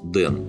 Дэн.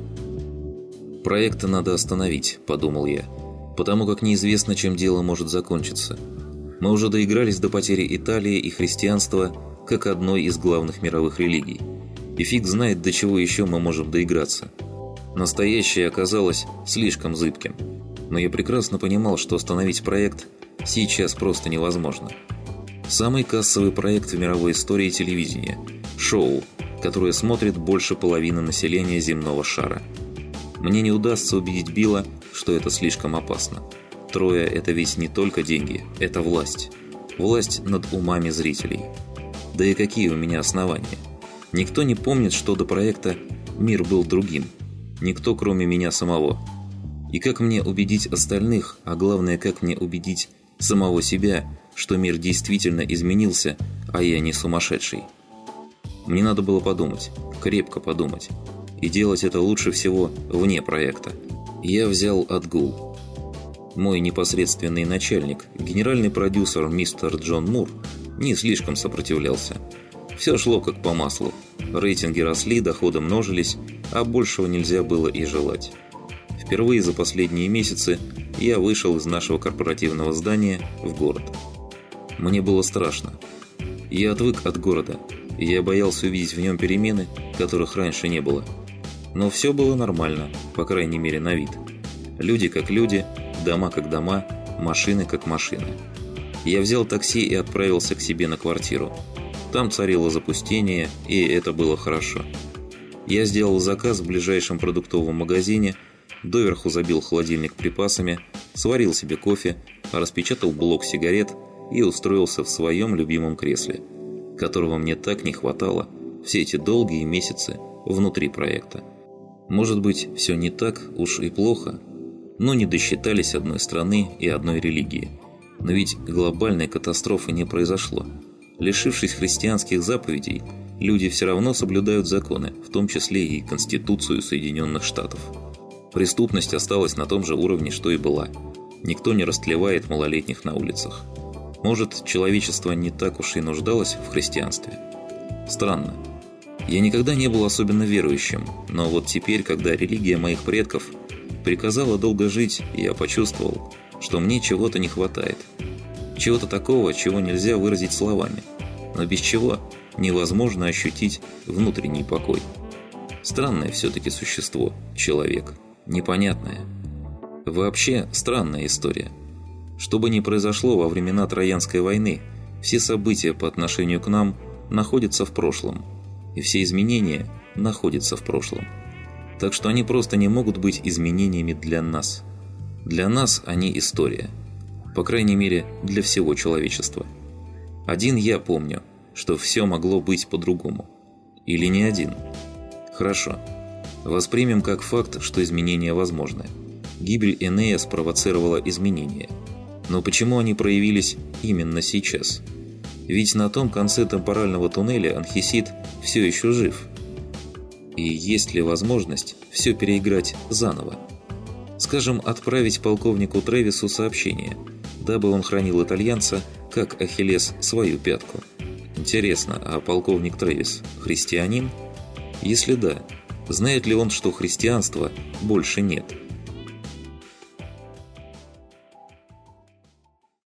«Проект надо остановить», – подумал я, потому как неизвестно, чем дело может закончиться. Мы уже доигрались до потери Италии и христианства как одной из главных мировых религий. И фиг знает, до чего еще мы можем доиграться. Настоящее оказалось слишком зыбким. Но я прекрасно понимал, что остановить проект сейчас просто невозможно. Самый кассовый проект в мировой истории телевидения – шоу, которое смотрит больше половины населения земного шара. Мне не удастся убедить Билла, что это слишком опасно. Троя – это ведь не только деньги, это власть. Власть над умами зрителей. Да и какие у меня основания? Никто не помнит, что до проекта мир был другим. Никто, кроме меня самого. И как мне убедить остальных, а главное, как мне убедить самого себя, что мир действительно изменился, а я не сумасшедший? Мне надо было подумать, крепко подумать. И делать это лучше всего вне проекта. Я взял отгул. Мой непосредственный начальник, генеральный продюсер мистер Джон Мур, не слишком сопротивлялся. Все шло как по маслу. Рейтинги росли, доходы множились, а большего нельзя было и желать. Впервые за последние месяцы я вышел из нашего корпоративного здания в город. Мне было страшно. Я отвык от города, и я боялся увидеть в нем перемены, которых раньше не было. Но все было нормально, по крайней мере на вид. Люди как люди, дома как дома, машины как машины. Я взял такси и отправился к себе на квартиру. Там царило запустение, и это было хорошо. Я сделал заказ в ближайшем продуктовом магазине, доверху забил холодильник припасами, сварил себе кофе, распечатал блок сигарет и устроился в своем любимом кресле, которого мне так не хватало все эти долгие месяцы внутри проекта. Может быть, все не так уж и плохо, но не досчитались одной страны и одной религии. Но ведь глобальной катастрофы не произошло. Лишившись христианских заповедей, люди все равно соблюдают законы, в том числе и Конституцию Соединенных Штатов. Преступность осталась на том же уровне, что и была. Никто не растлевает малолетних на улицах. Может, человечество не так уж и нуждалось в христианстве? Странно. Я никогда не был особенно верующим, но вот теперь, когда религия моих предков приказала долго жить, я почувствовал, что мне чего-то не хватает. Чего-то такого, чего нельзя выразить словами, но без чего невозможно ощутить внутренний покой. Странное все-таки существо, человек, непонятное. Вообще странная история. Что бы ни произошло во времена Троянской войны, все события по отношению к нам находятся в прошлом, и все изменения находятся в прошлом. Так что они просто не могут быть изменениями для нас. Для нас они история. По крайней мере, для всего человечества. Один я помню, что все могло быть по-другому. Или не один. Хорошо. Воспримем как факт, что изменения возможны. Гибель Энея спровоцировала изменения. Но почему они проявились именно сейчас? Ведь на том конце темпорального туннеля Анхисид все еще жив. И есть ли возможность все переиграть заново? Скажем, отправить полковнику Тревису сообщение, дабы он хранил итальянца, как Ахиллес свою пятку. Интересно, а полковник Тревис христианин? Если да, знает ли он, что христианства больше нет?